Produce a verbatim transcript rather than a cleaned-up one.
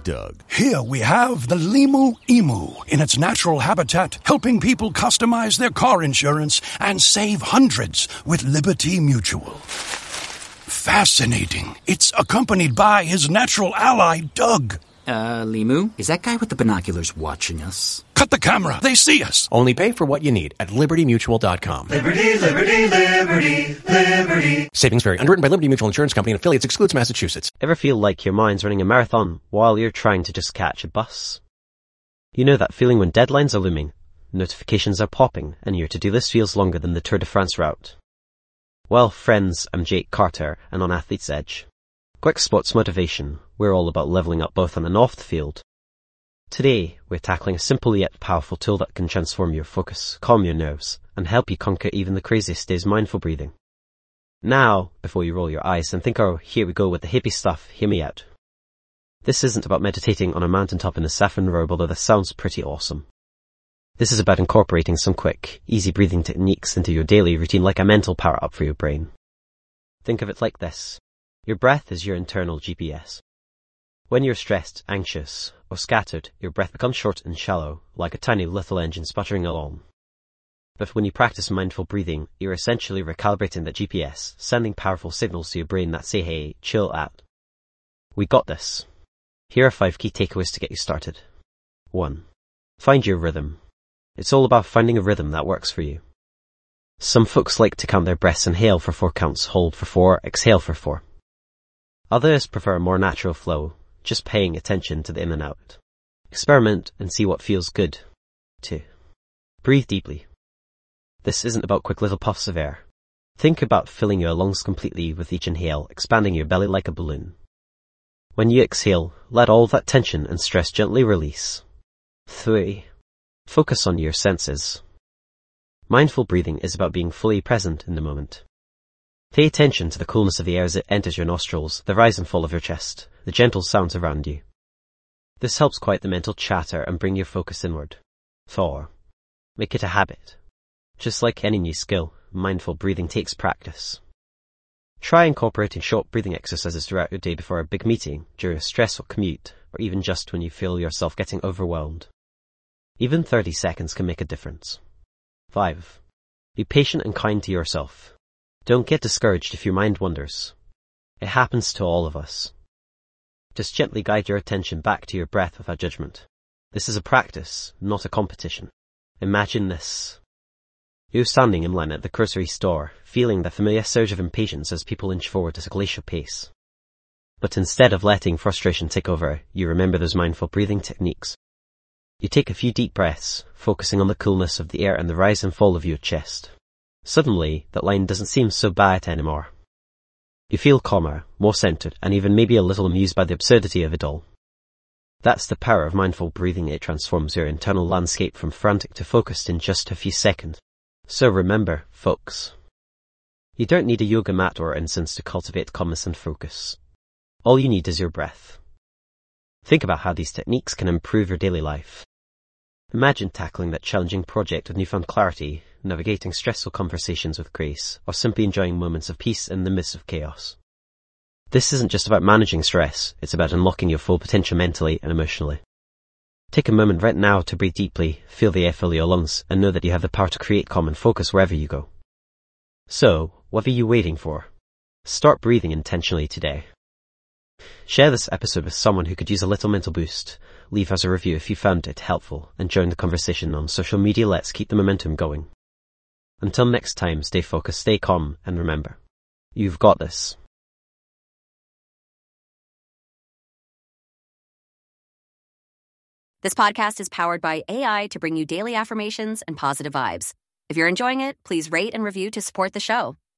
Doug. Here we have the Limu Emu in its natural habitat, helping people customize their car insurance and save hundreds with Liberty Mutual. Fascinating. It's accompanied by his natural ally, Doug. Uh, Limu, is that guy with the binoculars watching us? Cut the camera. They see us. Only pay for what you need at liberty mutual dot com. Liberty, liberty, liberty, liberty. Savings vary. Underwritten by Liberty Mutual Insurance Company and affiliates. Excludes Massachusetts. Ever feel like your mind's running a marathon while you're trying to just catch a bus? You know that feeling when deadlines are looming, notifications are popping, and your to-do list feels longer than the Tour de France route? Well, friends, I'm Jake Carter, and on Athlete's Edge. Quick Spots Motivation, we're all about leveling up both on and off the field. Today, we're tackling a simple yet powerful tool that can transform your focus, calm your nerves, and help you conquer even the craziest days. Mindful breathing. Now, before you roll your eyes and think, oh, here we go with the hippie stuff, hear me out. This isn't about meditating on a mountaintop in a saffron robe, although this sounds pretty awesome. This is about incorporating some quick, easy breathing techniques into your daily routine like a mental power-up for your brain. Think of it like this. Your breath is your internal G P S. When you're stressed, anxious, or scattered, your breath becomes short and shallow, like a tiny little engine sputtering along. But when you practice mindful breathing, you're essentially recalibrating that G P S, sending powerful signals to your brain that say, hey, chill out. We got this. Here are five key takeaways to get you started. one. Find your rhythm. It's all about finding a rhythm that works for you. Some folks like to count their breaths: inhale for four counts, hold for four, exhale for four. Others prefer a more natural flow, just paying attention to the in and out. Experiment and see what feels good. two. Breathe deeply. This isn't about quick little puffs of air. Think about filling your lungs completely with each inhale, expanding your belly like a balloon. When you exhale, let all that tension and stress gently release. three. Focus on your senses. Mindful breathing is about being fully present in the moment. Pay attention to the coolness of the air as it enters your nostrils, the rise and fall of your chest, the gentle sounds around you. This helps quiet the mental chatter and bring your focus inward. four. Make it a habit. Just like any new skill, mindful breathing takes practice. Try incorporating short breathing exercises throughout your day before a big meeting, during a stressful commute, or even just when you feel yourself getting overwhelmed. Even thirty seconds can make a difference. five. Be patient and kind to yourself. Don't get discouraged if your mind wanders. It happens to all of us. Just gently guide your attention back to your breath without judgment. This is a practice, not a competition. Imagine this. You're standing in line at the grocery store, feeling the familiar surge of impatience as people inch forward at a glacial pace. But instead of letting frustration take over, you remember those mindful breathing techniques. You take a few deep breaths, focusing on the coolness of the air and the rise and fall of your chest. Suddenly, that line doesn't seem so bad anymore. You feel calmer, more centered, and even maybe a little amused by the absurdity of it all. That's the power of mindful breathing. It transforms your internal landscape from frantic to focused in just a few seconds. So remember, folks, you don't need a yoga mat or incense to cultivate calmness and focus. All you need is your breath. Think about how these techniques can improve your daily life. Imagine tackling that challenging project with newfound clarity, navigating stressful conversations with grace, or simply enjoying moments of peace in the midst of chaos. This isn't just about managing stress, it's about unlocking your full potential mentally and emotionally. Take a moment right now to breathe deeply, feel the air fill your lungs, and know that you have the power to create calm and focus wherever you go. So, what are you waiting for? Start breathing intentionally today. Share this episode with someone who could use a little mental boost. Leave us a review if you found it helpful, and join the conversation on social media. Let's keep the momentum going. Until next time, stay focused, stay calm, and remember, you've got this. This podcast is powered by A I to bring you daily affirmations and positive vibes. If you're enjoying it, please rate and review to support the show.